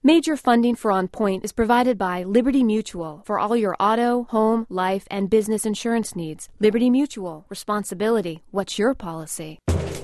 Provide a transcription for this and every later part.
Major funding for On Point is provided by Liberty Mutual for all your auto, home, life, and business insurance needs. Liberty Mutual. Responsibility. What's your policy?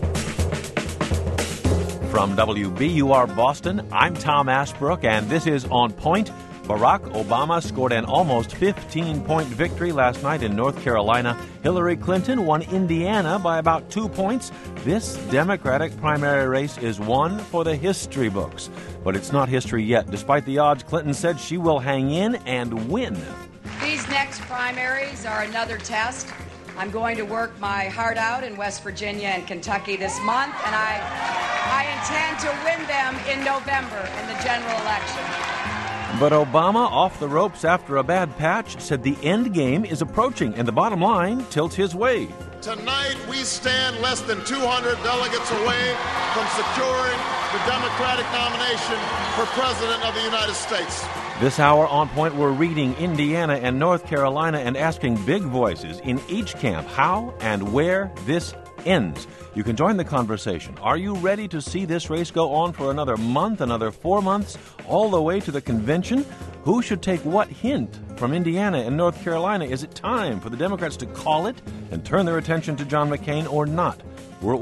From WBUR Boston, I'm Tom Ashbrook, and this is On Point. Barack Obama scored an almost 15-point victory last night in North Carolina. Hillary Clinton won Indiana by about 2 points. This Democratic primary race is one for the history books. But it's not history yet. Despite the odds, Clinton said she will hang in and win. These next primaries are another test. I'm going to work my heart out in West Virginia and Kentucky this month, and I intend to win them in November in the general election. But Obama, off the ropes after a bad patch, said the end game is approaching, and the bottom line tilts his way. Tonight, we stand less than 200 delegates away from securing the Democratic nomination for President of the United States. This hour on Point, we're reading Indiana and North Carolina and asking big voices in each camp how and where this ends. You can join the conversation. Are you ready to see this race go on for another month, another 4 months, all the way to the convention? Who should take what hint from Indiana and North Carolina? Is it time for the Democrats to call it and turn their attention to John McCain or not? We're at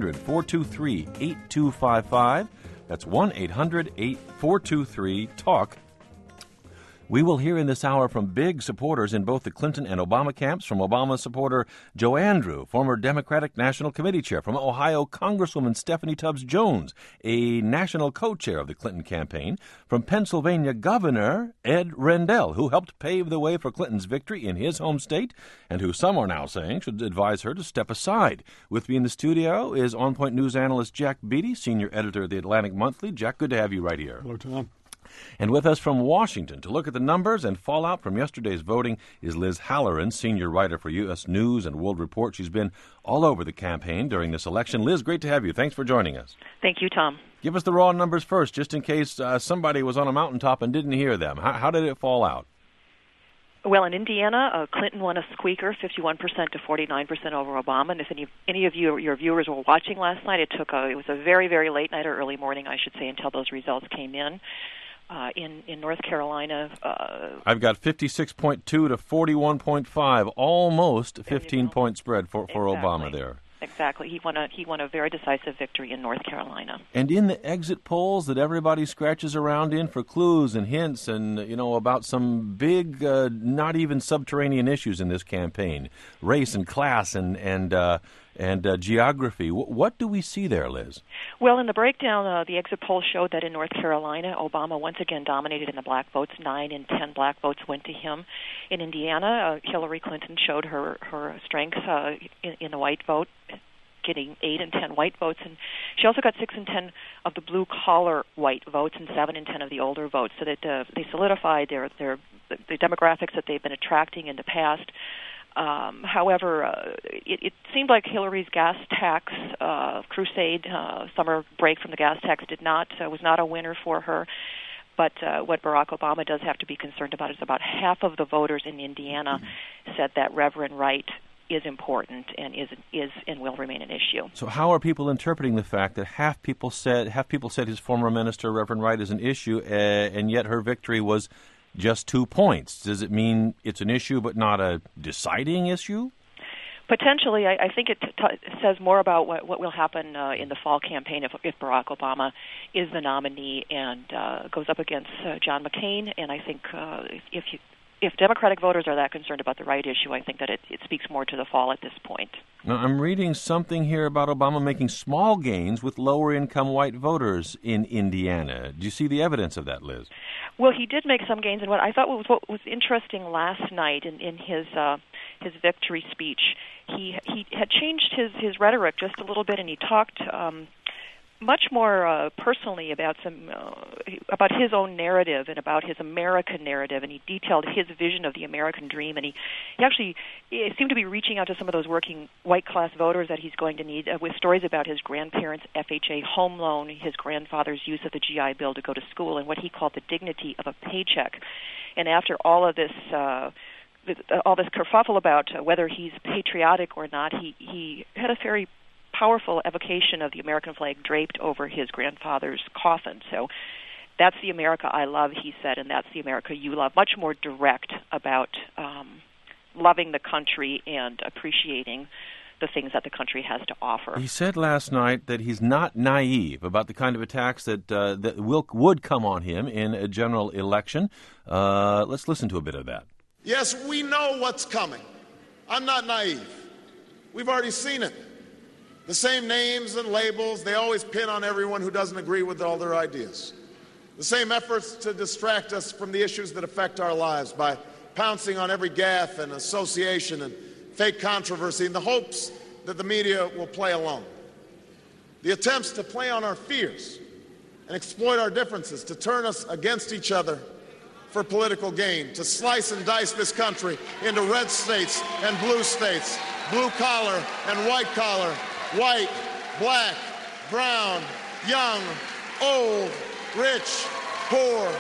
1-800-423-8255. That's 1-800-423-TALK. We will hear in this hour from big supporters in both the Clinton and Obama camps, from Obama supporter Joe Andrew, former Democratic National Committee chair, from Ohio Congresswoman Stephanie Tubbs Jones, a national co-chair of the Clinton campaign, from Pennsylvania Governor Ed Rendell, who helped pave the way for Clinton's victory in his home state, and who some are now saying should advise her to step aside. With me in the studio is On Point News analyst Jack Beatty, senior editor of the Atlantic Monthly. Jack, good to have you right here. Hello, Tom. And with us from Washington to look at the numbers and fallout from yesterday's voting is Liz Halloran, senior writer for U.S. News and World Report. She's been all over the campaign during this election. Liz, great to have you. Thanks for joining us. Thank you, Tom. Give us the raw numbers first, just in case somebody was on a mountaintop and didn't hear them. How did it fall out? Well, in Indiana, Clinton won a squeaker, 51% to 49% over Obama. And if any of your viewers were watching last night, it was a very, very late night or early morning, I should say, until those results came in. In North Carolina, I've got 56.2 to 41.5, almost a 15-point spread for Obama there. Exactly. He won a very decisive victory in North Carolina. And in the exit polls that everybody scratches around in for clues and hints and, about some big, not even subterranean issues in this campaign, race and class and geography. What do we see there, Liz? Well, in the breakdown, the exit poll showed that in North Carolina, Obama once again dominated in the black votes. 9 in 10 black votes went to him. In Indiana, Hillary Clinton showed her strength in the white vote, getting 8 in 10 white votes. And she also got 6 in 10 of the blue-collar white votes and 7 in 10 of the older votes, so that they solidified the demographics that they've been attracting in the past. However, it seemed like Hillary's gas tax crusade, summer break from the gas tax, was not a winner for her. But what Barack Obama does have to be concerned about is about half of the voters in Indiana said that Reverend Wright is important and is and will remain an issue. So how are people interpreting the fact that half people said his former minister, Reverend Wright, is an issue, and yet her victory was just 2 points? Does it mean it's an issue but not a deciding issue? Potentially. I think it says more about what will happen in the fall campaign if Barack Obama is the nominee and goes up against John McCain. And I think if Democratic voters are that concerned about the right issue, I think that it speaks more to the fall at this point. Now, I'm reading something here about Obama making small gains with lower-income white voters in Indiana. Do you see the evidence of that, Liz? Well, he did make some gains, and what I thought was interesting last night in his victory speech, he had changed his rhetoric just a little bit, and he talked much more personally about his own narrative and about his American narrative, and he detailed his vision of the American dream, and he actually seemed to be reaching out to some of those working white-class voters that he's going to need with stories about his grandparents' FHA home loan, his grandfather's use of the GI Bill to go to school, and what he called the dignity of a paycheck. And after all of this kerfuffle about whether he's patriotic or not, he had a very powerful evocation of the American flag draped over his grandfather's coffin. So That's the America I love, he said, and that's the America you love. Much more direct about loving the country and appreciating the things that the country has to offer. He said last night that he's not naive about the kind of attacks that would come on him in a general election. Let's listen to a bit of that. Yes, we know what's coming. I'm not naive. We've already seen it. The same names and labels they always pin on everyone who doesn't agree with all their ideas. The same efforts to distract us from the issues that affect our lives by pouncing on every gaffe and association and fake controversy in the hopes that the media will play along. The attempts to play on our fears and exploit our differences, to turn us against each other for political gain, to slice and dice this country into red states and blue states, blue collar and white collar, white, black, brown, young, old, rich, poor.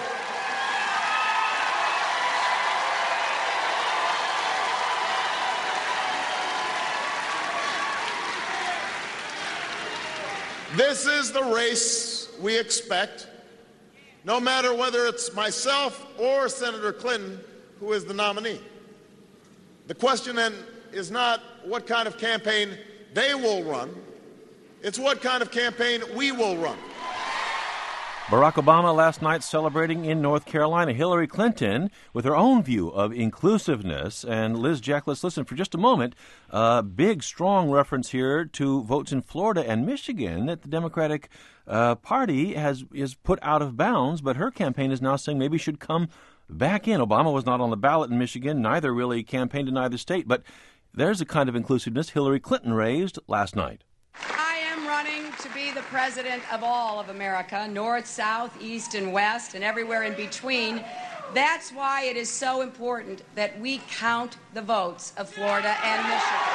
This is the race we expect, no matter whether it's myself or Senator Clinton who is the nominee. The question then is not what kind of campaign they will run, it's what kind of campaign we will run. Barack Obama last night celebrating in North Carolina. Hillary Clinton with her own view of inclusiveness. And Liz Jack, let's listen for just a moment. Big, strong reference here to votes in Florida and Michigan that the Democratic Party is put out of bounds, but her campaign is now saying maybe should come back in. Obama was not on the ballot in Michigan, neither really campaigned in either state, but there's a kind of inclusiveness Hillary Clinton raised last night. I am running to be the president of all of America, north, south, east, and west, and everywhere in between. That's why it is so important that we count the votes of Florida and Michigan.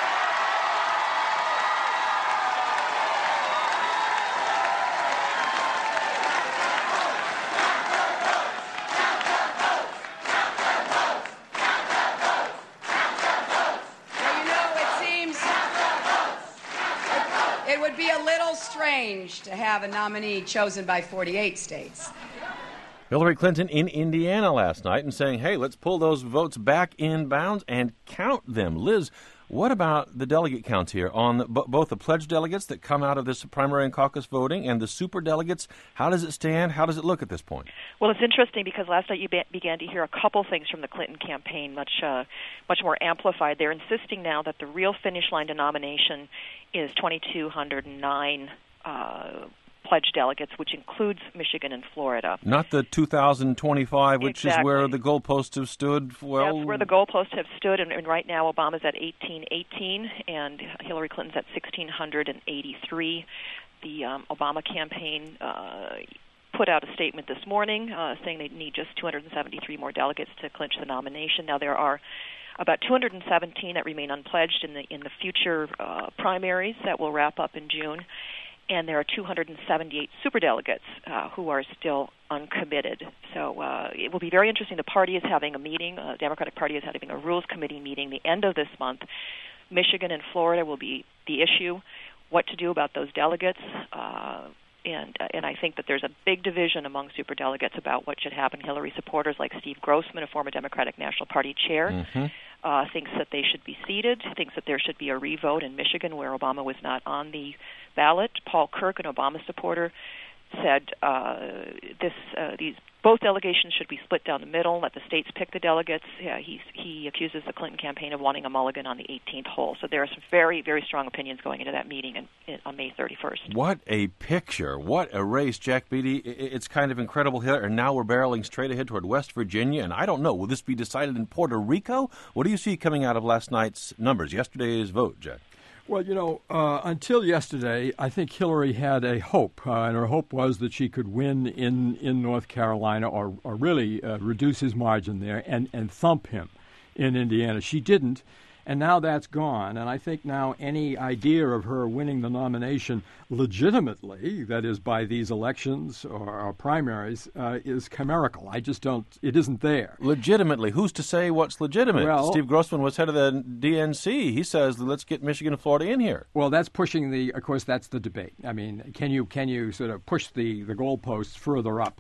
It would be a little strange to have a nominee chosen by 48 states. Hillary Clinton in Indiana last night and saying, hey, let's pull those votes back in bounds and count them. Liz, what about the delegate counts here on both the pledged delegates that come out of this primary and caucus voting and the super delegates? How does it stand? How does it look at this point? Well, it's interesting because last night you began to hear a couple things from the Clinton campaign, much more amplified. They're insisting now that the real finish line denomination is 2,209 pledged delegates, which includes Michigan and Florida. Not the 2025, which Exactly. is where the goalposts have stood. Well, that's where the goalposts have stood, and right now Obama's at 1,818, and Hillary Clinton's at 1,683. The Obama campaign put out a statement this morning saying they need just 273 more delegates to clinch the nomination. Now there are about 217 that remain unpledged in the future primaries that will wrap up in June. And there are 278 superdelegates who are still uncommitted. So it will be very interesting. The party is having a meeting. The Democratic Party is having a Rules Committee meeting the end of this month. Michigan and Florida will be the issue. What to do about those delegates. And I think that there's a big division among superdelegates about what should happen. Hillary supporters like Steve Grossman, a former Democratic National Party chair, thinks that they should be seated, thinks that there should be a revote in Michigan where Obama was not on the ballot. Paul Kirk, an Obama supporter, said both delegations should be split down the middle, let the states pick the delegates. He accuses the Clinton campaign of wanting a mulligan on the 18th hole. So there are some very, very strong opinions going into that meeting on May 31st. What a picture. What a race, Jack Beatty. It's kind of incredible here. And now we're barreling straight ahead toward West Virginia. And I don't know, will this be decided in Puerto Rico? What do you see coming out of last night's numbers, yesterday's vote, Jack? Well, until yesterday, I think Hillary had a hope, and her hope was that she could win in North Carolina or really reduce his margin there and thump him in Indiana. She didn't, and now that's gone. And I think now any idea of her winning the nomination legitimately, that is by these elections or primaries, is chimerical. I just don't, it isn't there. Legitimately. Who's to say what's legitimate? Well, Steve Grossman was head of the DNC. He says, let's get Michigan and Florida in here. Well, that's pushing of course, that's the debate. I mean, can you sort of push the goalposts further up?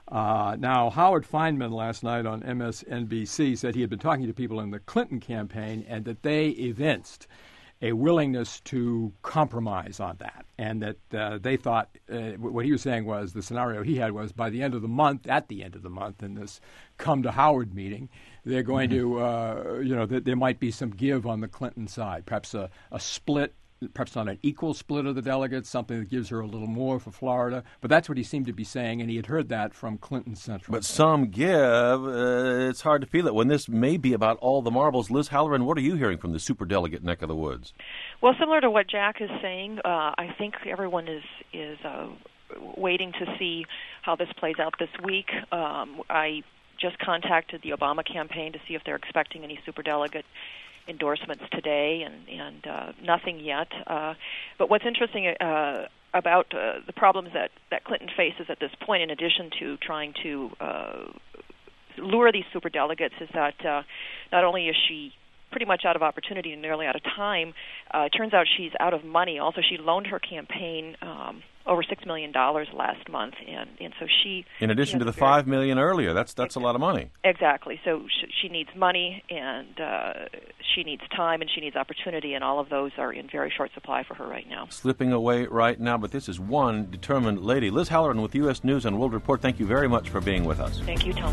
Now, Howard Feynman last night on MSNBC said he had been talking to people in the Clinton campaign and that they evinced a willingness to compromise on that, and that they thought what he was saying was the scenario he had was by the end of the month, at the end of the month, in this come to Howard meeting, they're going to, that there might be some give on the Clinton side, perhaps a split, perhaps not an equal split of the delegates, something that gives her a little more for Florida. But that's what he seemed to be saying, and he had heard that from Clinton Central. But some give. It's hard to feel it when this may be about all the marbles. Liz Halloran, what are you hearing from the superdelegate neck of the woods? Well, similar to what Jack is saying, I think everyone is waiting to see how this plays out this week. I just contacted the Obama campaign to see if they're expecting any superdelegate endorsements today, and nothing yet. But what's interesting about the problems that Clinton faces at this point, in addition to trying to lure these superdelegates, is that not only is she pretty much out of opportunity and nearly out of time, it turns out she's out of money. Also, she loaned her campaign over $6 million last month, and so she... In addition to the $5 million earlier, that's a lot of money. Exactly. So she needs money, and she needs time, and she needs opportunity, and all of those are in very short supply for her right now. Slipping away right now, but this is one determined lady. Liz Halloran with U.S. News and World Report, thank you very much for being with us. Thank you, Tom.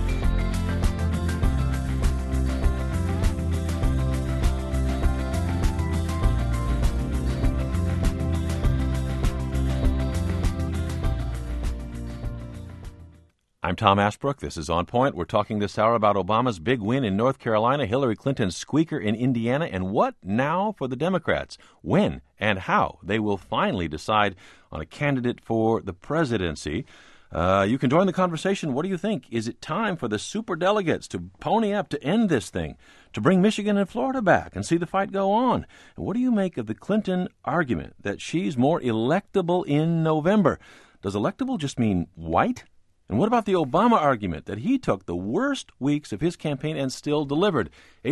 I'm Tom Ashbrook. This is On Point. We're talking this hour about Obama's big win in North Carolina, Hillary Clinton's squeaker in Indiana, and what now for the Democrats? When and how they will finally decide on a candidate for the presidency. You can join the conversation. What do you think? Is it time for the superdelegates to pony up to end this thing, to bring Michigan and Florida back and see the fight go on? And what do you make of the Clinton argument that she's more electable in November? Does electable just mean white? And what about the Obama argument that he took the worst weeks of his campaign and still delivered?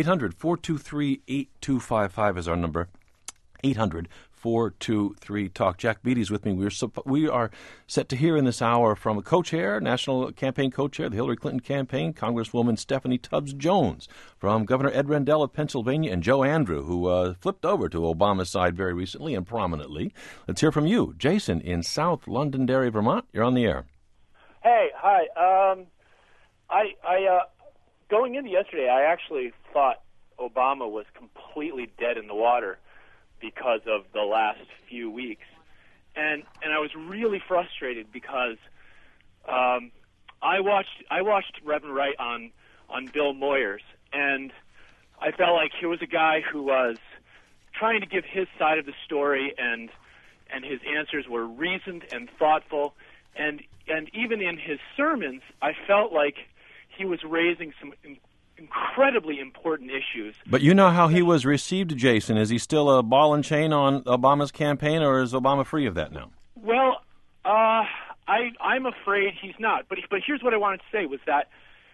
800-423-8255 is our number. 800-423-TALK. Jack Beatty's with me. We are set to hear in this hour from a co-chair, national campaign co-chair, the Hillary Clinton campaign, Congresswoman Stephanie Tubbs Jones, from Governor Ed Rendell of Pennsylvania, and Joe Andrew, who flipped over to Obama's side very recently and prominently. Let's hear from you. Jason in South Londonderry, Vermont. You're on the air. Hey, hi. Going into yesterday, I actually thought Obama was completely dead in the water because of the last few weeks, and I was really frustrated because I watched Reverend Wright on Bill Moyers, and I felt like here was a guy who was trying to give his side of the story, and his answers were reasoned and thoughtful. And even in his sermons, I felt like he was raising some incredibly important issues. But you know how he was received, Jason. Is he still a ball and chain on Obama's campaign, or is Obama free of that now? Well, I'm afraid he's not. But here's what I wanted to say was that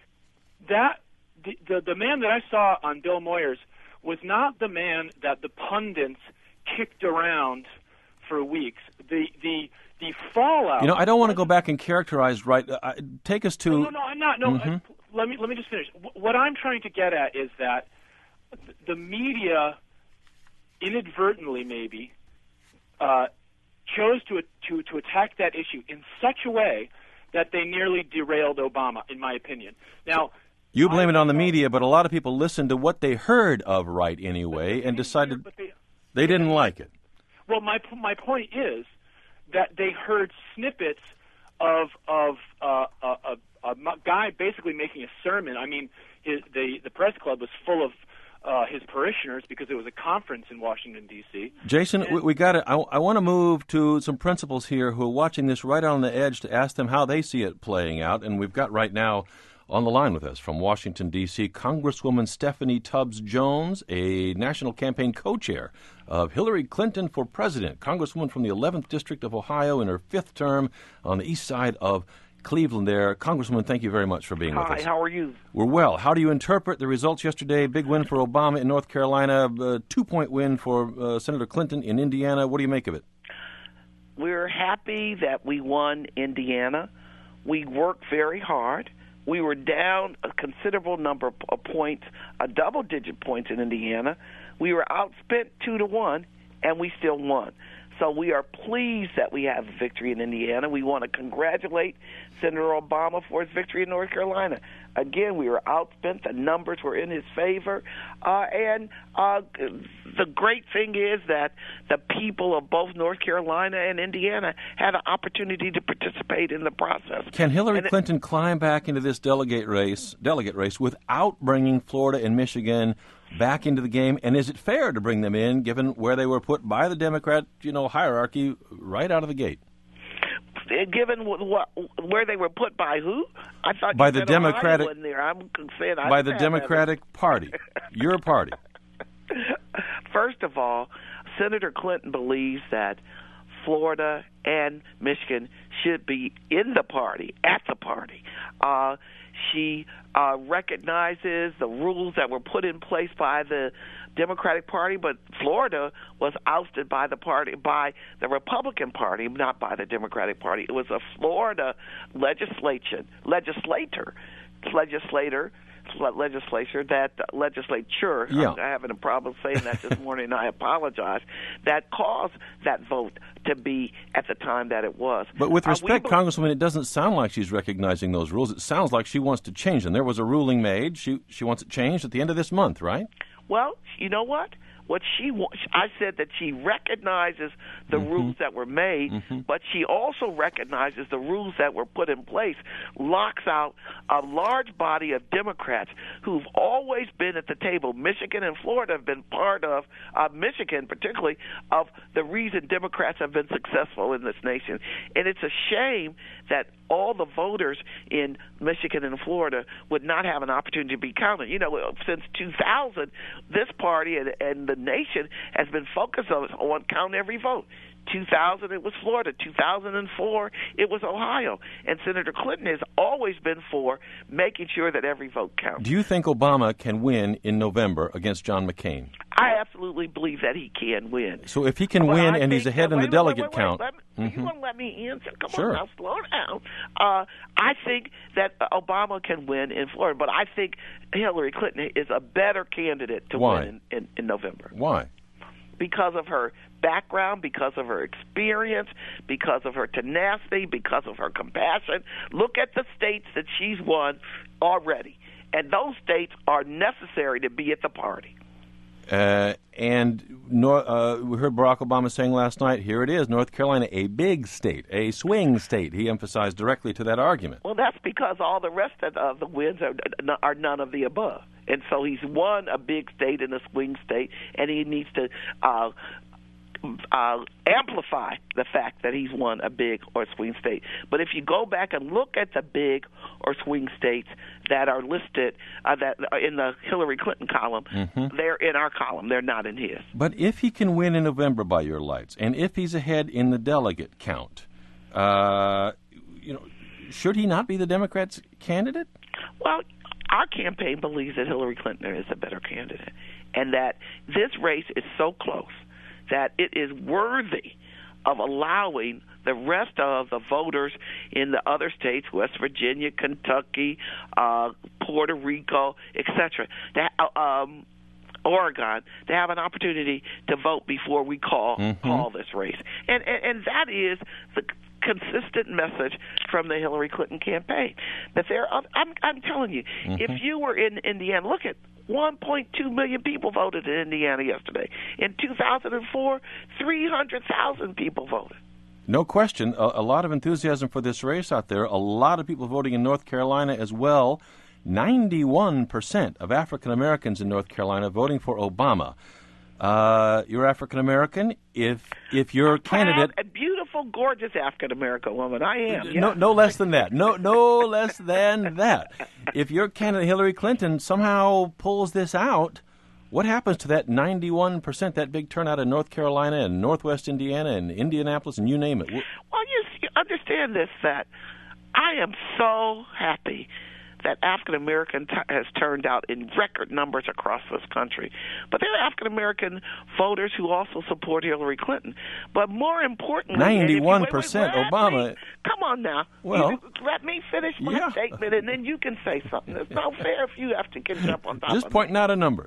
the man that I saw on Bill Moyers was not the man that the pundits kicked around for weeks. The fallout. I don't want to go back and characterize. Right, take us to. No, I'm not. No, let me just finish. What I'm trying to get at is that the media, inadvertently maybe, chose to attack that issue in such a way that they nearly derailed Obama, in my opinion. Now. You blame it on the media, but a lot of people listened to what they heard of Wright anyway and decided they didn't like it. Well, my point is that they heard snippets of a guy basically making a sermon. I mean, the press club was full of his parishioners because it was a conference in Washington, D.C. Jason, we got it. I want to move to some principals here who are watching this right on the edge to ask them how they see it playing out. And we've got right now on the line with us from Washington, D.C., Congresswoman Stephanie Tubbs Jones, a national campaign co-chair of Hillary Clinton for president, Congresswoman from the 11th District of Ohio in her fifth term on the east side of Cleveland there. Congresswoman, thank you very much for being with us. Hi, how are you? We're well. How do you interpret the results yesterday? Big win for Obama in North Carolina, 2-point win for Senator Clinton in Indiana. What do you make of it? We're happy that we won Indiana. We worked very hard. We were down a considerable number of points, a double-digit points in Indiana. We were outspent 2-1, and we still won. So we are pleased that we have a victory in Indiana. We want to congratulate Senator Obama for his victory in North Carolina. Again, we were outspent. The numbers were in his favor. And the great thing is that the people of both North Carolina and Indiana had an opportunity to participate in the process. Can Hillary Clinton climb back into this delegate race without bringing Florida and Michigan back into the game? And is it fair to bring them in, given where they were put by the Democrat, hierarchy right out of the gate? Given where they were put by who? I thought by you the said Democratic. Ohio in there. I'm saying I by the Democratic Party, your party. First of all, Senator Clinton believes that Florida and Michigan should be in the party, at the party. She recognizes the rules that were put in place by the Democratic Party, but Florida was ousted by the Republican Party, not by the Democratic Party. It was a Florida legislature Yeah. I'm having a problem saying that this morning, I apologize, that caused that vote to be at the time that it was. But with respect, Congresswoman, it doesn't sound like she's recognizing those rules. It sounds like she wants to change them. There was a ruling made. She wants it changed at the end of this month, right? Well, you know what? I said that she recognizes the rules that were made, but she also recognizes the rules that were put in place locks out a large body of Democrats who've always been at the table. Michigan and Florida have been part of, Michigan particularly, of the reason Democrats have been successful in this nation. And it's a shame that all the voters in Michigan and Florida would not have an opportunity to be counted. Since 2000, this party and the nation has been focused on count every vote. 2000, it was Florida. 2004, it was Ohio. And Senator Clinton has always been for making sure that every vote counts. Do you think Obama can win in November against John McCain? I absolutely believe that he can win. So if he can win and he's ahead in the delegate count... You want to let me answer? Come Sure. on now, slow down. I think that Obama can win in Florida, but I think Hillary Clinton is a better candidate to win in November. Why? Because of her background, because of her experience, because of her tenacity, because of her compassion. Look at the states that she's won already, and those states are necessary to be at the party. And we heard Barack Obama saying last night, here it is, North Carolina, a big state, a swing state. He emphasized directly to that argument. Well, that's because all the rest of the wins are none of the above. And so he's won a big state and a swing state, and he needs to amplify the fact that he's won a big or swing state. But if you go back and look at the big or swing states that are listed that are in the Hillary Clinton column, they're in our column. They're not in his. But if he can win in November by your lights, and if he's ahead in the delegate count, should he not be the Democrats' candidate? Well, our campaign believes that Hillary Clinton is a better candidate, and that this race is so close that it is worthy of allowing the rest of the voters in the other states, West Virginia, Kentucky, Puerto Rico, etc., Oregon, to have an opportunity to vote before we call this race. And that is the consistent message from the Hillary Clinton campaign. That I'm telling you, if you were in Indiana, look at 1.2 million people voted in Indiana yesterday. In 2004, 300,000 people voted. No question. A lot of enthusiasm for this race out there. A lot of people voting in North Carolina as well. 91% of African Americans in North Carolina voting for Obama. You're African American. If your candidate, a beautiful, gorgeous African American woman, I am. Yes. No less than that. No less than that. If your candidate Hillary Clinton somehow pulls this out, what happens to that 91%, that big turnout in North Carolina and Northwest Indiana and Indianapolis and you name it? Well, you understand this, that I am so happy that African American has turned out in record numbers across this country. But there are African American voters who also support Hillary Clinton. But more importantly, 91% Obama. Come on now. Well, let me finish my statement, and then you can say something. It's not fair if you have to get up on top just of pointing me. out a number.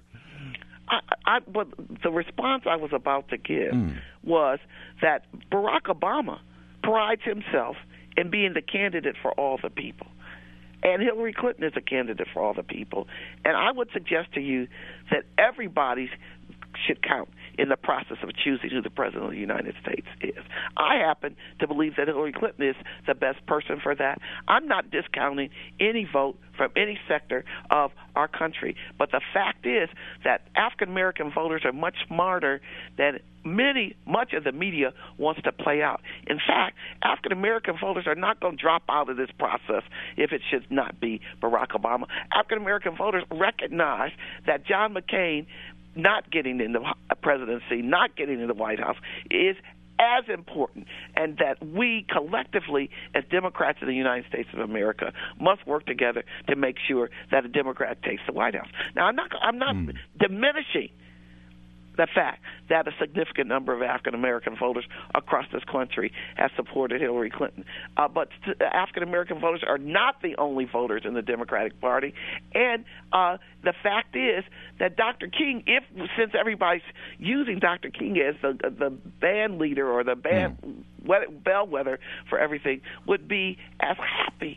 But the response I was about to give was that Barack Obama prides himself in being the candidate for all the people. And Hillary Clinton is a candidate for all the people. And I would suggest to you that everybody should count in the process of choosing who the President of the United States is. I happen to believe that Hillary Clinton is the best person for that. I'm not discounting any vote from any sector of our country. But the fact is that African-American voters are much smarter than much of the media wants to play out. In fact, African-American voters are not going to drop out of this process if it should not be Barack Obama. African-American voters recognize that John McCain not getting in the presidency, not getting in the White House is as important, and that we collectively as Democrats in the United States of America must work together to make sure that a Democrat takes the White House. Now, I'm not diminishing the fact that a significant number of African-American voters across this country have supported Hillary Clinton. But African-American voters are not the only voters in the Democratic Party. And the fact is that Dr. King, since everybody's using Dr. King as the band leader or the band bellwether for everything, would be as happy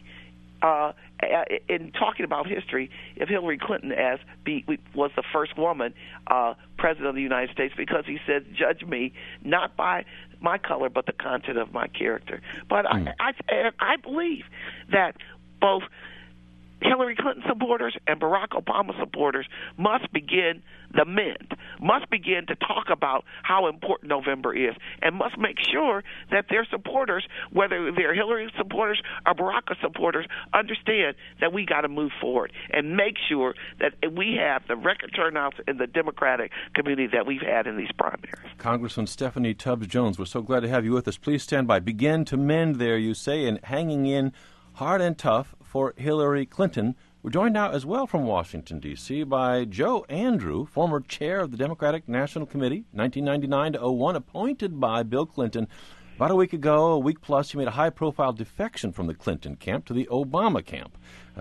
in talking about history if Hillary Clinton was the first woman president of the United States, because he said, judge me not by my color but the content of my character. But I believe that both Hillary Clinton supporters and Barack Obama supporters must begin to talk about how important November is, and must make sure that their supporters, whether they're Hillary supporters or Barack supporters, understand that we got to move forward and make sure that we have the record turnouts in the Democratic community that we've had in these primaries. Congressman Stephanie Tubbs Jones, we're so glad to have you with us. Please stand by. Begin to mend there, you say, and hanging in hard and tough for Hillary Clinton. We're joined now as well from Washington, D.C. by Joe Andrew, former chair of the Democratic National Committee, 1999 to 01, appointed by Bill Clinton. About a week plus, he made a high-profile defection from the Clinton camp to the Obama camp.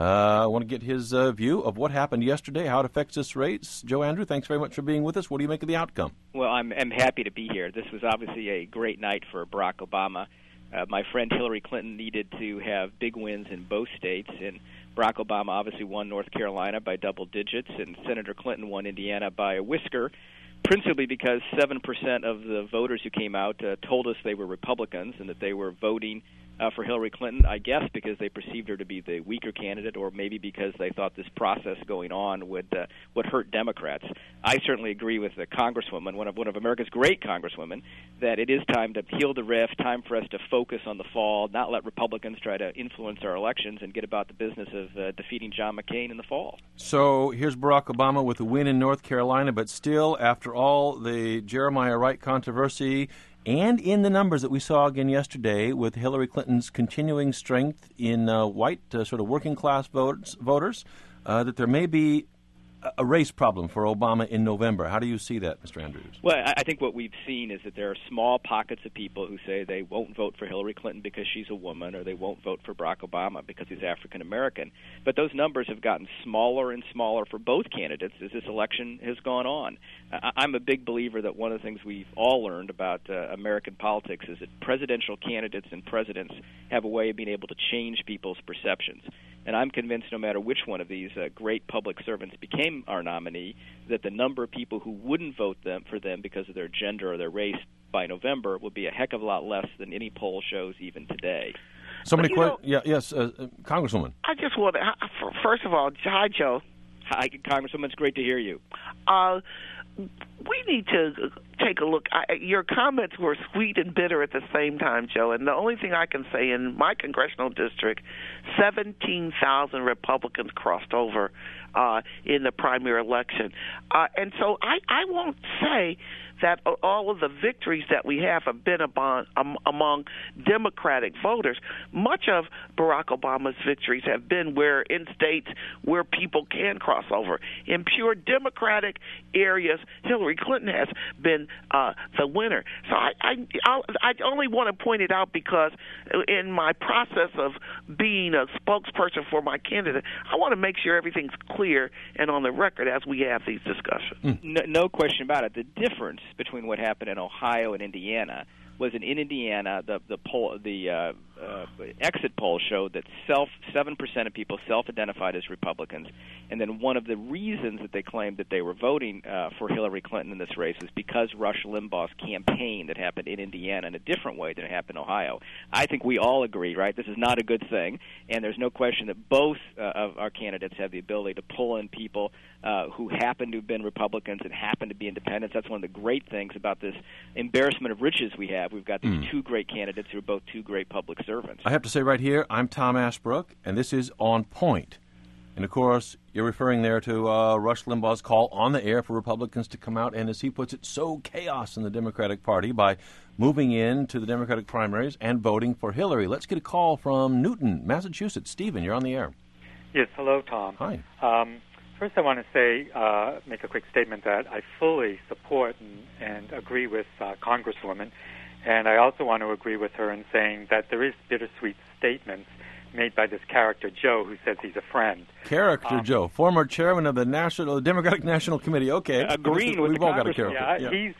I want to get his view of what happened yesterday, how it affects this race. Joe Andrew, thanks very much for being with us. What do you make of the outcome? Well, I'm happy to be here. This was obviously a great night for Barack Obama. My friend Hillary Clinton needed to have big wins in both states, and Barack Obama obviously won North Carolina by double digits, and Senator Clinton won Indiana by a whisker, principally because 7% of the voters who came out told us they were Republicans and that they were voting for Hillary Clinton, I guess because they perceived her to be the weaker candidate, or maybe because they thought this process going on would hurt Democrats. I certainly agree with the Congresswoman, one of America's great Congresswomen, that it is time to heal the rift, time for us to focus on the fall, not let Republicans try to influence our elections, and get about the business of defeating John McCain in the fall. So here's Barack Obama with a win in North Carolina, but still, after all the Jeremiah Wright controversy, and in the numbers that we saw again yesterday with Hillary Clinton's continuing strength in white sort of working-class voters, that there may be a race problem for Obama in November. How do you see that, Mr. Andrews? Well, I think what we've seen is that there are small pockets of people who say they won't vote for Hillary Clinton because she's a woman, or they won't vote for Barack Obama because he's African American. But those numbers have gotten smaller and smaller for both candidates as this election has gone on. I'm a big believer that one of the things we've all learned about American politics is that presidential candidates and presidents have a way of being able to change people's perceptions. And I'm convinced no matter which one of these great public servants became our nominee, that the number of people who wouldn't vote for them because of their gender or their race by November will be a heck of a lot less than any poll shows even today. Somebody Congresswoman. I just want to, first of all, hi, Joe. Hi, Congresswoman. It's great to hear you. We need to take a look. Your comments were sweet and bitter at the same time, Joe, and the only thing I can say, in my congressional district, 17,000 Republicans crossed over in the primary election. And so I won't say that all of the victories that we have been among Democratic voters. Much of Barack Obama's victories have been in states where people can cross over. In pure Democratic areas, Hillary Clinton has been the winner. So I only want to point it out because in my process of being a spokesperson for my candidate, I want to make sure everything's clear and on the record as we have these discussions. No question about it. The difference between what happened in Ohio and Indiana was in Indiana, the exit poll showed that 7% of people self-identified as Republicans, and then one of the reasons that they claimed that they were voting for Hillary Clinton in this race was because Rush Limbaugh's campaign that happened in Indiana in a different way than it happened in Ohio. I think we all agree, right? This is not a good thing, and there's no question that both of our candidates have the ability to pull in people who happen to have been Republicans and happen to be independents. That's one of the great things about this embarrassment of riches we have. We've got these two great candidates who are both two great public servants. I have to say right here, I'm Tom Ashbrook, and this is On Point. And, of course, you're referring there to Rush Limbaugh's call on the air for Republicans to come out and, as he puts it, sow chaos in the Democratic Party by moving into the Democratic primaries and voting for Hillary. Let's get a call from Newton, Massachusetts. Stephen, you're on the air. Yes, hello, Tom. Hi. First, I want to say, make a quick statement that I fully support and agree with Congresswoman, and I also want to agree with her in saying that there is bittersweet statements made by this character Joe, who says he's a friend. Character Joe, former chairman of the Democratic National Committee. Okay, agreeing with we've all got a character. Yeah, he's,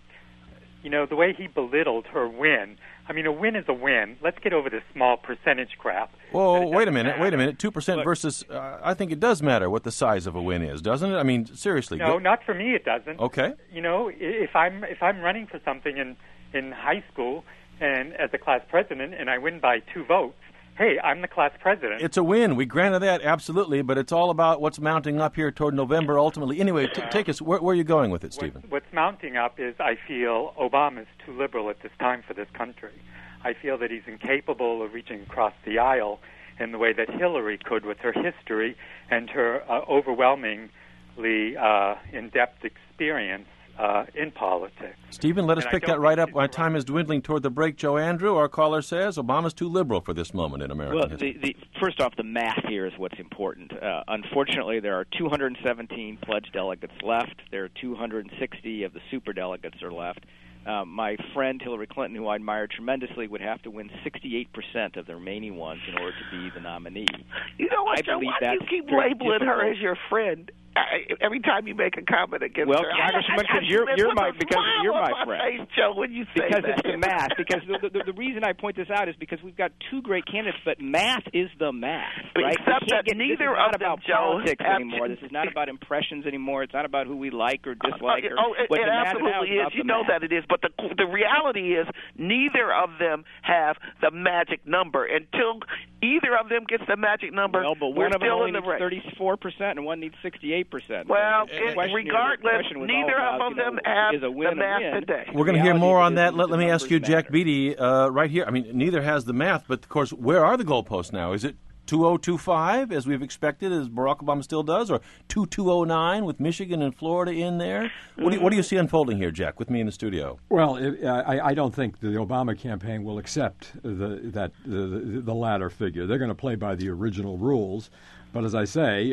the way he belittled her win. I mean, a win is a win. Let's get over this small percentage crap. Whoa, wait a minute. 2% versus, I think it does matter what the size of a win is, doesn't it? I mean, seriously. No, not for me it doesn't. Okay. You know, if I'm running for something in high school and as a class president and I win by 2 votes, hey, I'm the class president. It's a win. We granted that, absolutely, but it's all about what's mounting up here toward November ultimately. Anyway, take us, where are you going with it, Stephen? What's mounting up is I feel Obama's too liberal at this time for this country. I feel that he's incapable of reaching across the aisle in the way that Hillary could with her history and her overwhelmingly in-depth experience in politics. Stephen, let us pick that right up. Our time is dwindling toward the break. Joe Andrew, our caller, says Obama's too liberal for this moment in American history. First off, the math here is what's important. Unfortunately, there are 217 pledged delegates left. There are 260 of the superdelegates are left. My friend Hillary Clinton, who I admire tremendously, would have to win 68% of the remaining ones in order to be the nominee. You know what, Joe? Why do you keep labeling her as your friend? Every time you make a comment against her, Congressman, because you're my friend. Face, Joe, when you say because that. It's the math. Because the reason I point this out is because we've got 2 great candidates, but math is the math, right? Except that neither of them, Joe, politics anymore. This is not about impressions anymore. It's not about who we like or dislike. It absolutely is. You know that it is. But the reality is neither of them have the magic number. Until either of them gets the magic number, but one of them only needs 34% and one needs 68%. Well, regardless, neither of them have the math today. We're going to hear more on that. Let me ask you, Jack Beatty, right here. I mean, neither has the math, but, of course, where are the goalposts now? Is it 2025, as we've expected, as Barack Obama still does, or 2209 with Michigan and Florida in there? What do you see unfolding here, Jack, with me in the studio? Well, I don't think the Obama campaign will accept the latter figure. They're going to play by the original rules. But as I say,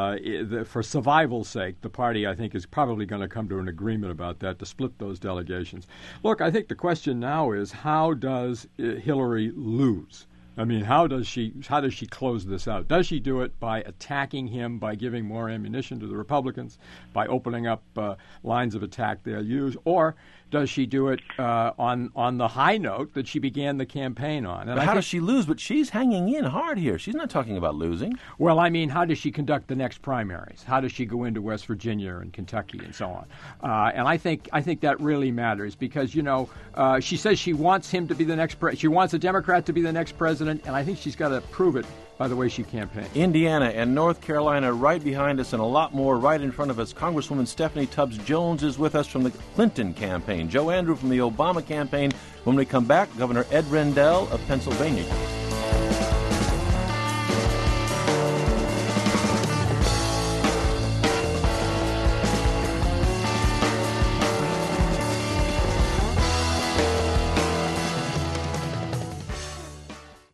for survival's sake, the party, I think, is probably going to come to an agreement about that, to split those delegations. Look, I think the question now is, how does Hillary lose? I mean, how does she close this out? Does she do it by attacking him, by giving more ammunition to the Republicans, by opening up lines of attack they'll use, or does she do it on the high note that she began the campaign on? And how does she lose? But she's hanging in hard here. She's not talking about losing. Well, I mean, how does she conduct the next primaries? How does she go into West Virginia and Kentucky and so on? And I think that really matters because, she says she wants him to be the next president. She wants a Democrat to be the next president, and I think she's got to prove it by the way she campaigned. Indiana and North Carolina right behind us, and a lot more right in front of us. Congresswoman Stephanie Tubbs Jones is with us from the Clinton campaign. Joe Andrew from the Obama campaign. When we come back, Governor Ed Rendell of Pennsylvania.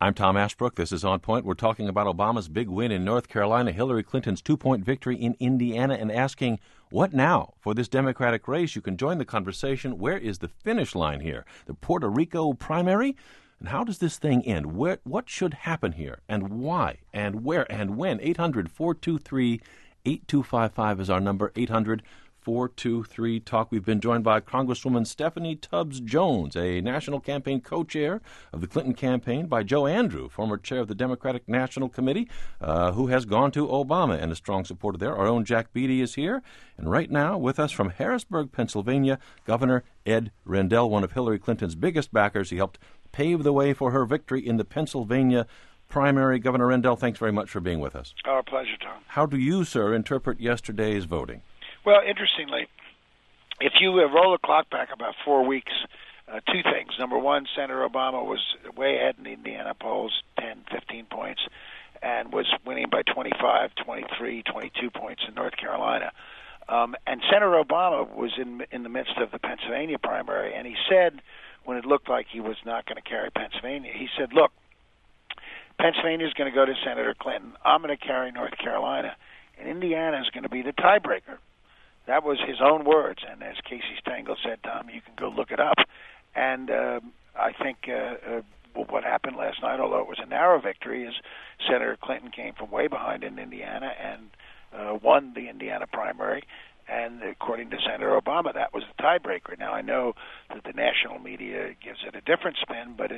I'm Tom Ashbrook. This is On Point. We're talking about Obama's big win in North Carolina, Hillary Clinton's 2-point victory in Indiana, and asking, what now for this Democratic race? You can join the conversation. Where is the finish line here? The Puerto Rico primary? And how does this thing end? What should happen here? And why? And where? And when? 800-423-8255 is our number. 800-423-TALK. We've been joined by Congresswoman Stephanie Tubbs Jones, a national campaign co-chair of the Clinton campaign, by Joe Andrew, former chair of the Democratic National Committee, who has gone to Obama and a strong supporter there. Our own Jack Beatty is here. And right now, with us from Harrisburg, Pennsylvania, Governor Ed Rendell, one of Hillary Clinton's biggest backers. He helped pave the way for her victory in the Pennsylvania primary. Governor Rendell, thanks very much for being with us. Our pleasure, Tom. How do you, sir, interpret yesterday's voting? Well, interestingly, if you roll the clock back about 4 weeks, two things. Number one, Senator Obama was way ahead in the Indiana polls, 10, 15 points, and was winning by 25, 23, 22 points in North Carolina. And Senator Obama was in the midst of the Pennsylvania primary, and he said, when it looked like he was not going to carry Pennsylvania, he said, look, Pennsylvania is going to go to Senator Clinton. I'm going to carry North Carolina, and Indiana is going to be the tiebreaker. That was his own words, and as Casey Stengel said, Tom, you can go look it up. And I think what happened last night, although it was a narrow victory, is Senator Clinton came from way behind in Indiana and won the Indiana primary. And according to Senator Obama, that was the tiebreaker. Now, I know that the national media gives it a different spin, but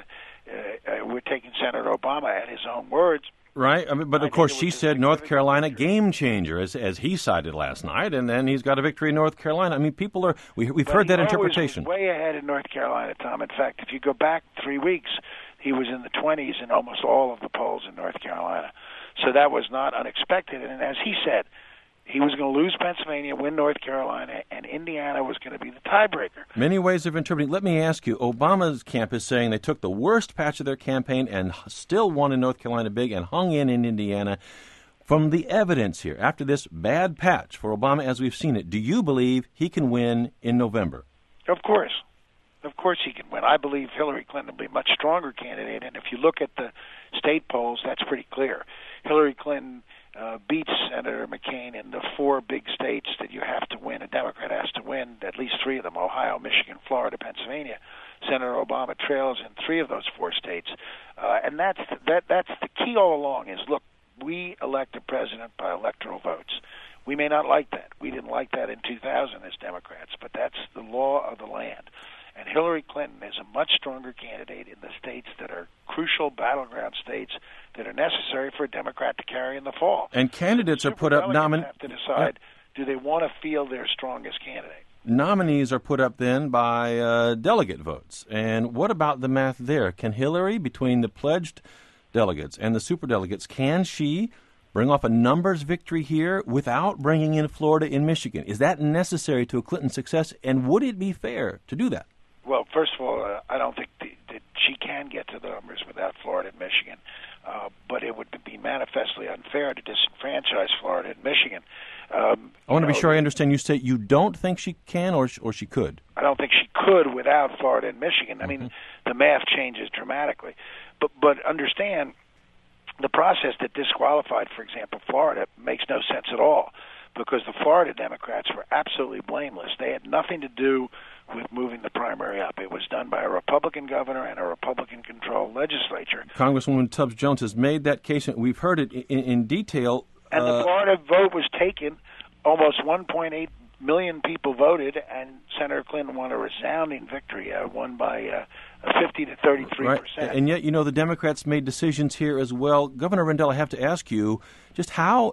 we're taking Senator Obama at his own words. Right, but of course she said North Carolina game changer, as he cited last night, and then he's got a victory in North Carolina. I mean, people are we've heard that interpretation. He was way ahead in North Carolina, Tom. In fact, if you go back 3 weeks, he was in the 20s in almost all of the polls in North Carolina. So that was not unexpected. And as he said, he was going to lose Pennsylvania, win North Carolina, and Indiana was going to be the tiebreaker. Many ways of interpreting. Let me ask you, Obama's camp is saying they took the worst patch of their campaign and still won in North Carolina big and hung in Indiana. From the evidence here, after this bad patch for Obama as we've seen it, do you believe he can win in November? Of course. Of course he can win. I believe Hillary Clinton will be a much stronger candidate, and if you look at the state polls, that's pretty clear. Hillary Clinton beats Senator McCain in the 4 big states that you have to win. A Democrat has to win at least 3 of them: Ohio, Michigan, Florida, Pennsylvania. Senator Obama trails in 3 of those 4 states, and that's the key all along. Is look, we elect a president by electoral votes. We may not like that. We didn't like that in 2000 as Democrats, but that's the law of the land. And Hillary Clinton is a much stronger candidate in the states that are crucial battleground states that are necessary for a Democrat to carry in the fall. And candidates are put up have to decide, do they want to field their strongest candidate? Nominees are put up then by delegate votes. And what about the math there? Can Hillary, between the pledged delegates and the superdelegates, can she bring off a numbers victory here without bringing in Florida and Michigan? Is that necessary to a Clinton success, and would it be fair to do that? Well, first of all, I don't think that she can get to the numbers without Florida and Michigan, but it would be manifestly unfair to disenfranchise Florida and Michigan. I want to be sure I understand. You say you don't think she can or she could? I don't think she could without Florida and Michigan. I mean, the math changes dramatically. But understand, the process that disqualified, for example, Florida makes no sense at all, because the Florida Democrats were absolutely blameless. They had nothing to do with moving the primary up. It was done by a Republican governor and a Republican-controlled legislature. Congresswoman Tubbs Jones has made that case, and we've heard it in detail. And the Florida vote was taken. Almost 1.8 million people voted, and Senator Clinton won a resounding victory, won by 50 to 33%. Right. And yet, the Democrats made decisions here as well. Governor Rendell, I have to ask you just how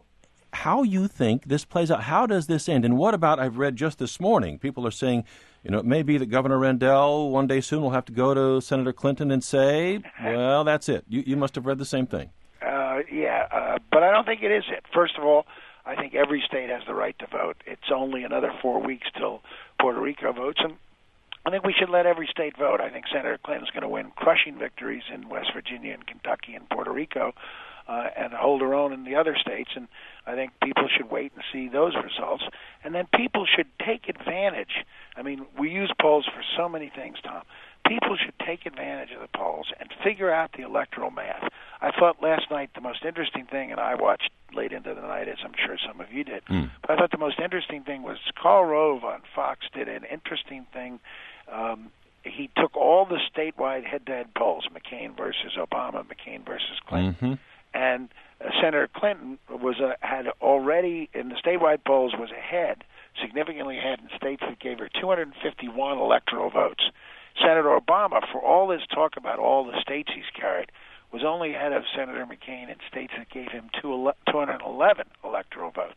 you think this plays out. How does this end? And what about, I've read just this morning, people are saying, it may be that Governor Rendell one day soon will have to go to Senator Clinton and say, well, that's it. You must have read the same thing. But I don't think it is it. First of all, I think every state has the right to vote. It's only another 4 weeks till Puerto Rico votes, and I think we should let every state vote. I think Senator Clinton's going to win crushing victories in West Virginia and Kentucky and Puerto Rico, and hold her own in the other states, and I think people should wait and see those results. And then people should take advantage. I mean, we use polls for so many things, Tom, people should take advantage of the polls and figure out the electoral math. I thought last night the most interesting thing, and I watched late into the night, as I'm sure some of you did, but I thought the most interesting thing was Karl Rove on Fox did an interesting thing. He took all the statewide head-to-head polls, McCain versus Obama, McCain versus Clinton, and Senator Clinton had already, in the statewide polls, was ahead, significantly ahead in states that gave her 251 electoral votes. Senator Obama, for all his talk about all the states he's carried, was only ahead of Senator McCain in states that gave him 211 electoral votes.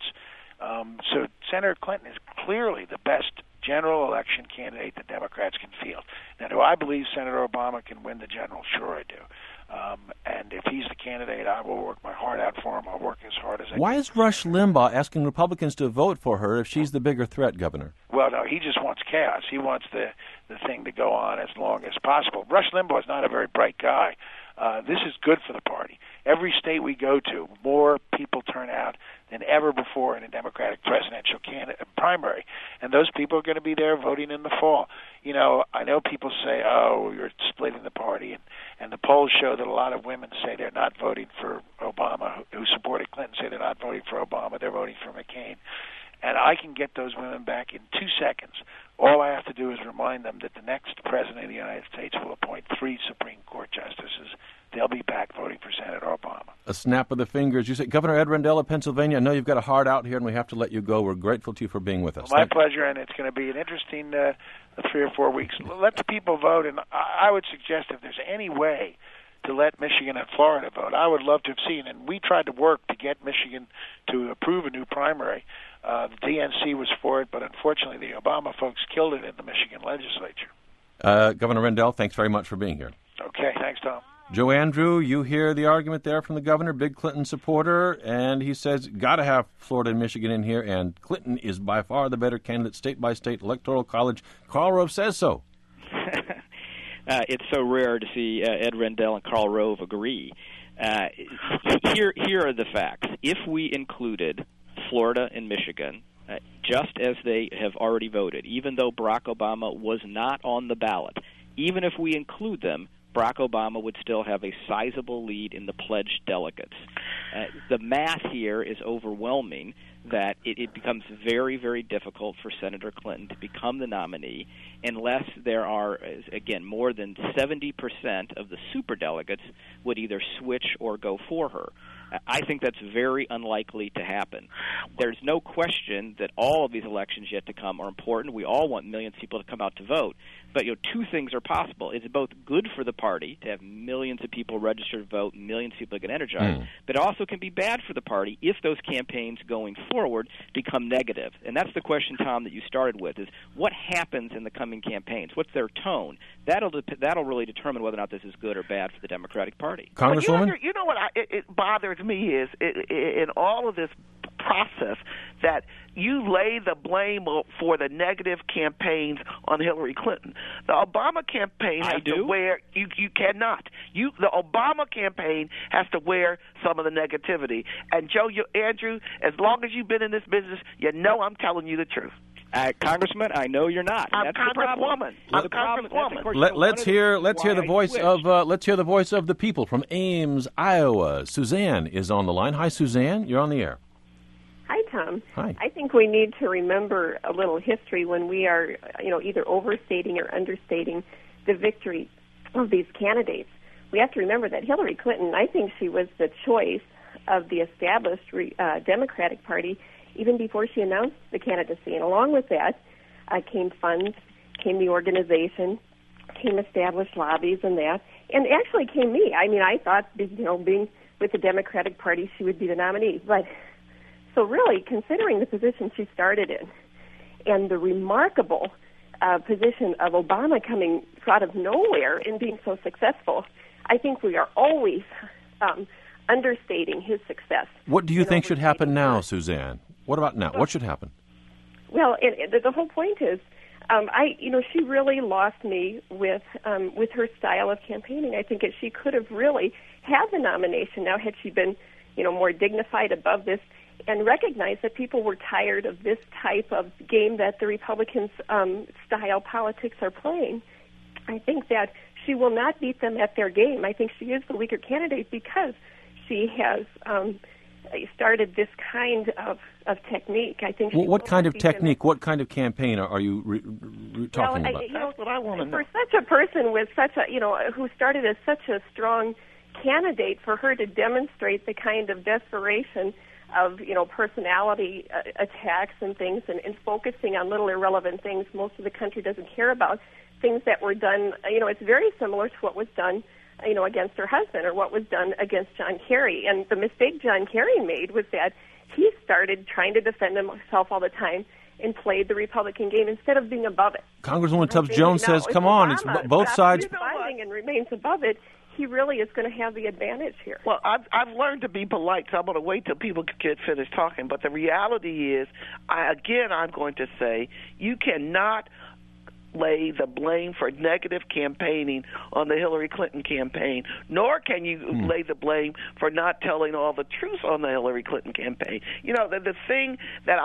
So Senator Clinton is clearly the best general election candidate the Democrats can field. Now, do I believe Senator Obama can win the general? Sure I do. And if he's the candidate, I will work my heart out for him. I'll work as hard as I can. Why is Rush Limbaugh asking Republicans to vote for her if she's the bigger threat, Governor? Well, no, he just wants chaos. He wants the thing to go on as long as possible. Rush Limbaugh is not a very bright guy. This is good for the party. Every state we go to, more people turn out than ever before in a Democratic presidential primary. And those people are going to be there voting in the fall. You know, I know people say, oh, you're splitting the party. And the polls show that a lot of women say they're not voting for Obama, who supported Clinton, say they're not voting for Obama, they're voting for McCain. And I can get those women back in 2 seconds. All I have to do is remind them that the next president of the United States will appoint 3 Supreme Court justices. They'll be back voting for Senator Obama. A snap of the fingers. You say, Governor Ed Rendell of Pennsylvania, I know you've got a heart out here, and we have to let you go. We're grateful to you for being with us. Well, my pleasure, and it's going to be an interesting 3 or 4 weeks. Let the people vote, and I would suggest if there's any way to let Michigan and Florida vote, I would love to have seen, and we tried to work to get Michigan to approve a new primary. The DNC was for it, but unfortunately the Obama folks killed it in the Michigan legislature. Governor Rendell, thanks very much for being here. Okay, thanks, Tom. Joe Andrew, you hear the argument there from the governor, big Clinton supporter, and he says, got to have Florida and Michigan in here, and Clinton is by far the better candidate, state by state, electoral college. Karl Rove says so. It's so rare to see Ed Rendell and Karl Rove agree. Here are the facts. If we included Florida and Michigan, just as they have already voted, even though Barack Obama was not on the ballot, even if we include them, Barack Obama would still have a sizable lead in the pledged delegates. The math here is overwhelming that it becomes very, very difficult for Senator Clinton to become the nominee unless there are, again, more than 70% of the superdelegates would either switch or go for her. I think that's very unlikely to happen. There's no question that all of these elections yet to come are important. We all want millions of people to come out to vote. But 2 things are possible. It's both good for the party to have millions of people register to vote, millions of people get energized, but it also can be bad for the party if those campaigns going forward become negative. And that's the question, Tom, that you started with, is what happens in the coming campaigns? What's their tone? That'll really determine whether or not this is good or bad for the Democratic Party. Congresswoman? You know what it bothers me is in all of this process that you lay the blame for the negative campaigns on Hillary Clinton. The Obama campaign has to wear you cannot. The Obama campaign has to wear some of the negativity. And Andrew, as long as you've been in this business, you know I'm telling you the truth. Congressman, I know you're not. I'm Congresswoman. I'm Congresswoman. Let's hear the voice of the people from Ames, Iowa. Suzanne is on the line. Hi, Suzanne. You're on the air. Hi, Tom. Hi. I think we need to remember a little history when we are, either overstating or understating the victory of these candidates. We have to remember that Hillary Clinton, I think she was the choice of the established Democratic Party even before she announced the candidacy. And along with that came funds, came the organization, came established lobbies and that, and actually came me. I mean, I thought, being with the Democratic Party, she would be the nominee. But so really, considering the position she started in and the remarkable position of Obama coming out of nowhere and being so successful, I think we are always understating his success. What do you think should happen now, Suzanne? What about now? What should happen? Well, the whole point is, she really lost me with her style of campaigning. I think that she could have really had the nomination now had she been, more dignified above this and recognized that people were tired of this type of game that the Republicans style politics are playing. I think that she will not beat them at their game. I think she is the weaker candidate because she has started this kind of technique. I think. What kind of technique? What kind of campaign are you talking about? That's what I want to know. For such a person with such a, who started as such a strong candidate, for her to demonstrate the kind of desperation of, personality attacks and things, and focusing on little irrelevant things most of the country doesn't care about, things that were done, it's very similar to what was done, against her husband, or what was done against John Kerry. And the mistake John Kerry made was that he started trying to defend himself all the time and played the Republican game instead of being above it. Congresswoman Tubbs Jones says, come on, it's both sides. If Obama and remains above it, he really is going to have the advantage here. Well, I've learned to be polite, so I'm going to wait till people get finished talking. But the reality is, I'm going to say, you cannot lay the blame for negative campaigning on the Hillary Clinton campaign, nor can you lay the blame for not telling all the truth on the Hillary Clinton campaign. The thing that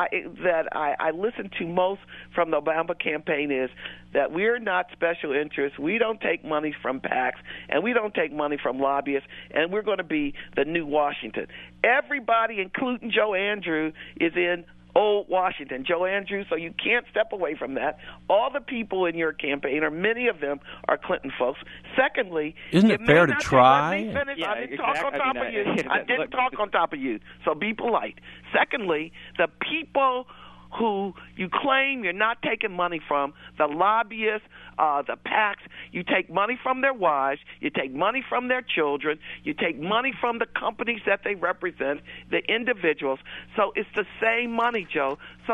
I listen to most from the Obama campaign is that we're not special interests. We don't take money from PACs, and we don't take money from lobbyists, and we're going to be the new Washington. Everybody, including Joe Andrew, is in old Washington, Joe Andrews, so you can't step away from that. All the people in your campaign, or many of them, are Clinton folks. Secondly, isn't it fair to try? I didn't talk on top of you. I didn't talk on top of you, so be polite. Secondly, the people who you claim you're not taking money from, the lobbyists, the PACs, you take money from their wives, you take money from their children, you take money from the companies that they represent, the individuals. So it's the same money, Joe. So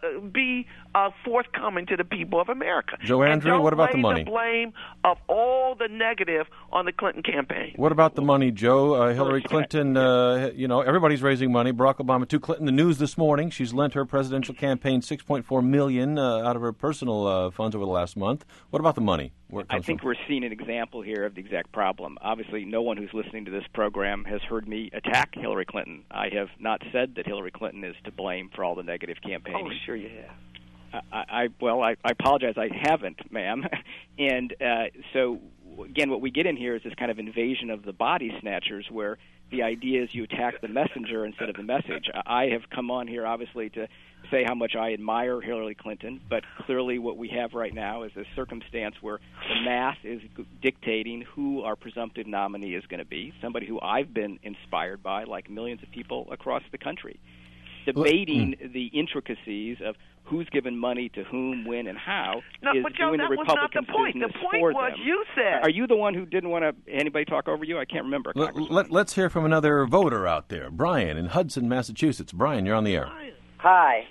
be forthcoming to the people of America. Joe Andrew, what about the money? And don't lay the blame of all the negative on the Clinton campaign. What about the money, Joe? Hillary Clinton, everybody's raising money. Barack Obama, too. Clinton, the news this morning, she's lent her presidential campaign $6.4 million out of her personal funds over the last month. What about the money? I think we're seeing an example here of the exact problem. Obviously, no one who's listening to this program has heard me attack Hillary Clinton. I have not said that Hillary Clinton is to blame for all the negative campaigning. Oh, sure you have. I apologize. I haven't, ma'am. And so, again, what we get in here is this kind of invasion of the body snatchers, where the idea is you attack the messenger instead of the message. I have come on here, obviously, to say how much I admire Hillary Clinton, but clearly what we have right now is a circumstance where the math is dictating who our presumptive nominee is going to be, somebody who I've been inspired by, like millions of people across the country. Debating the intricacies of who's given money to whom, when, and how is Joe, doing the Republicans' business for them. The point was you said. Are you the one who didn't want anybody talk over you? I can't remember. Let's hear from another voter out there. Brian in Hudson, Massachusetts. Brian, you're on the air. Hi.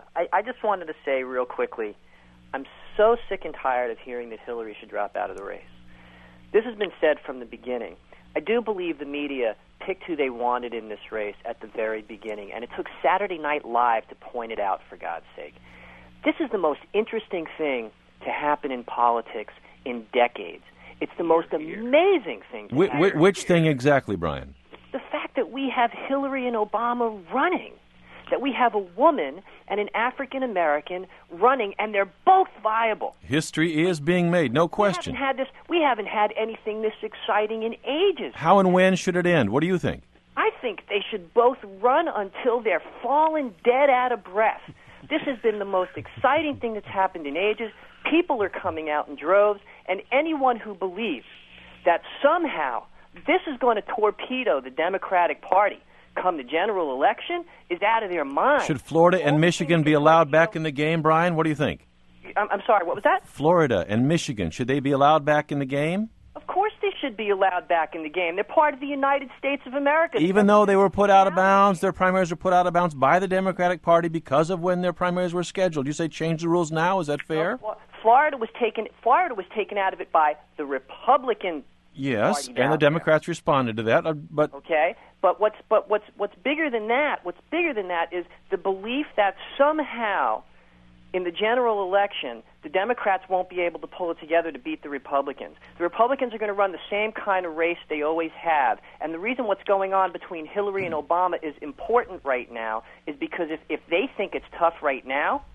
I just wanted to say real quickly, I'm so sick and tired of hearing that Hillary should drop out of the race. This has been said from the beginning. I do believe the media picked who they wanted in this race at the very beginning, and it took Saturday Night Live to point it out, for God's sake. This is the most interesting thing to happen in politics in decades. It's the most amazing thing to happen. Which thing exactly, Brian? The fact that we have Hillary and Obama running, that we have a woman and an African-American running, and they're both viable. History is being made, no question. We haven't had anything this exciting in ages. How and when should it end? What do you think? I think they should both run until they're fallen dead out of breath. This has been the most exciting thing that's happened in ages. People are coming out in droves, and anyone who believes that somehow this is going to torpedo the Democratic Party come the general election is out of their mind. Should Florida and Michigan be allowed back in the game, Brian? What do you think? I'm sorry, what was that? Florida and Michigan, should they be allowed back in the game? Of course they should be allowed back in the game. They're part of the United States of America. Even though they were put out of bounds, their primaries were put out of bounds by the Democratic Party because of when their primaries were scheduled. You say change the rules now? Is that fair? Florida was taken out of it by the Republican Yes, Party and the Democrats responded to that. But okay, but what's bigger than that? What's bigger than that is the belief that somehow in the general election, the Democrats won't be able to pull it together to beat the Republicans. The Republicans are going to run the same kind of race they always have. And the reason what's going on between Hillary and Obama is important right now is because if they think it's tough right now,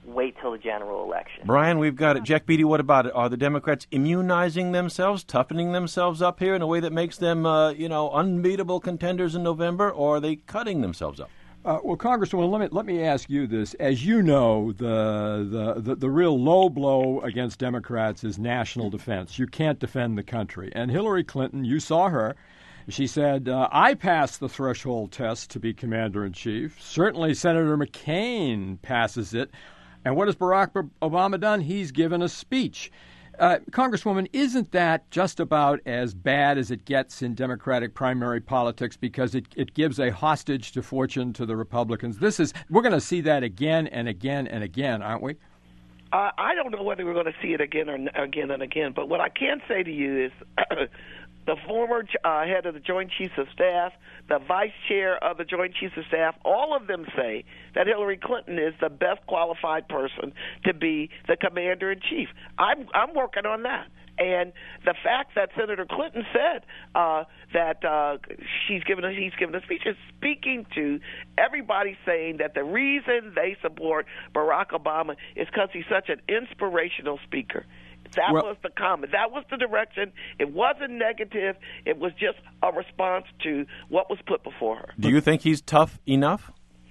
wait till the general election. Brian, we've got it. Jack Beatty, what about it? Are the Democrats immunizing themselves, toughening themselves up here in a way that makes them, unbeatable contenders in November, or are they cutting themselves up? Well, Congresswoman, let me ask you this. As you know, the real low blow against Democrats is national defense. You can't defend the country. And Hillary Clinton, you saw her. She said, I passed the threshold test to be commander-in-chief. Certainly Senator McCain passes it. And what has Barack Obama done? He's given a speech. Congresswoman, isn't that just about as bad as it gets in Democratic primary politics because it gives a hostage to fortune to the Republicans? We're going to see that again and again and again, aren't we? I don't know whether we're going to see it again and again, but what I can say to you is the former head of the Joint Chiefs of Staff, the vice chair of the Joint Chiefs of Staff, all of them say that Hillary Clinton is the best qualified person to be the commander-in-chief. I'm working on that. And the fact that Senator Clinton said that he's given a speech is speaking to everybody saying that the reason they support Barack Obama is because he's such an inspirational speaker. That was the comment. That was the direction. It wasn't negative. It was just a response to what was put before her. Do you think he's tough enough?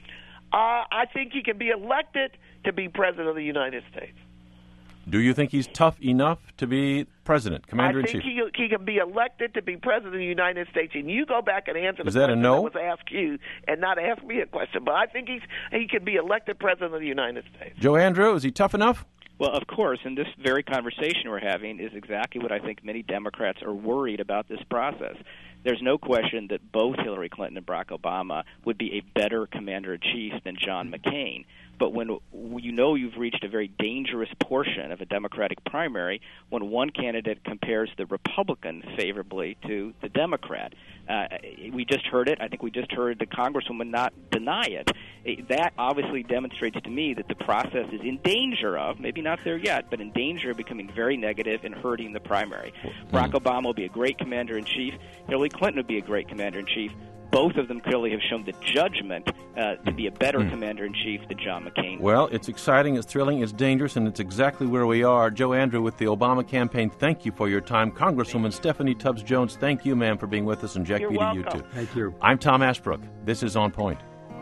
I think he can be elected to be president of the United States. Do you think he's tough enough to be president, commander-in-chief? I think he can be elected to be president of the United States. And you go back and answer the that question no? that was asked you and not ask me a question. But I think he can be elected president of the United States. Joe Andrew, is he tough enough? Well, of course, and this very conversation we're having is exactly what I think many Democrats are worried about this process. There's no question that both Hillary Clinton and Barack Obama would be a better commander-in-chief than John McCain. But when you know you've reached a very dangerous portion of a Democratic primary when one candidate compares the Republican favorably to the Democrat. We just heard it. I think we just heard the Congresswoman not deny it. That obviously demonstrates to me that the process is in danger of, maybe not there yet, but in danger of becoming very negative and hurting the primary. Barack Obama will be a great commander-in-chief. Hillary Clinton would be a great commander-in-chief. Both of them clearly have shown the judgment to be a better commander-in-chief than John McCain. Well, it's exciting, it's thrilling, it's dangerous, and it's exactly where we are. Joe Andrew with the Obama campaign, thank you for your time. Congresswoman Stephanie Tubbs Jones, thank you, ma'am, for being with us. And Jack Beatty, you too. Thank you. I'm Tom Ashbrook. This is On Point.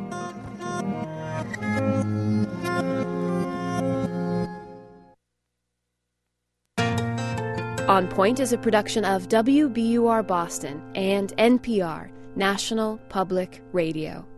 On Point is a production of WBUR Boston and NPR, National Public Radio.